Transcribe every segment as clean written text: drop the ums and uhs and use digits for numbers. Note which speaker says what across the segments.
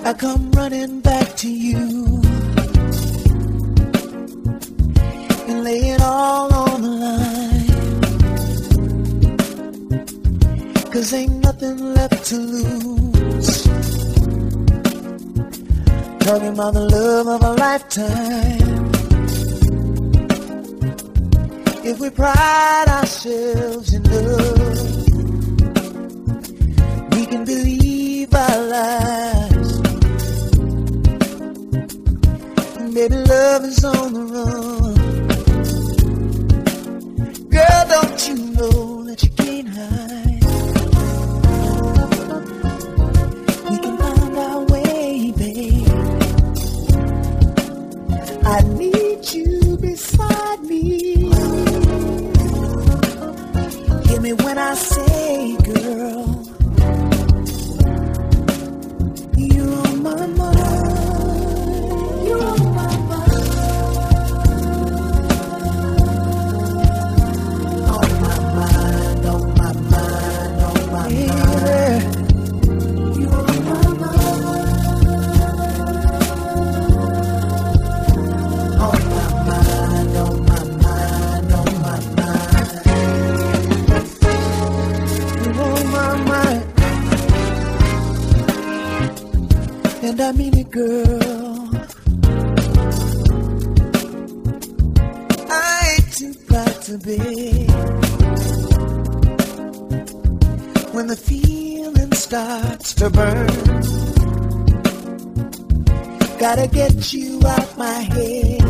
Speaker 1: I come running back to you and lay it all on the line, 'cause ain't nothing left to lose. Talking about the love of a lifetime. If we pride ourselves in love, we can believe our lies. Baby, love is on the run. Girl, don't you know that you can't hide? We can find our way, babe. I need you beside me. Hear me when I say, girl, you're on my mind. You're on my mind. On my mind, on my mind, on my mind. You're on my mind. On my mind, on my mind, on my mind. You're on my mind. And I mean it, girl. I ain't too proud to beg when the feeling starts to burn. Gotta get you out my head.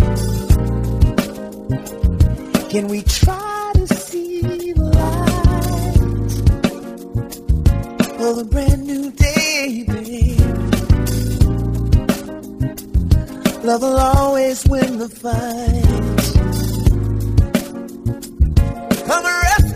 Speaker 1: Can we try to see the light of a brand new day, babe? Love will always win the fight. Come and rest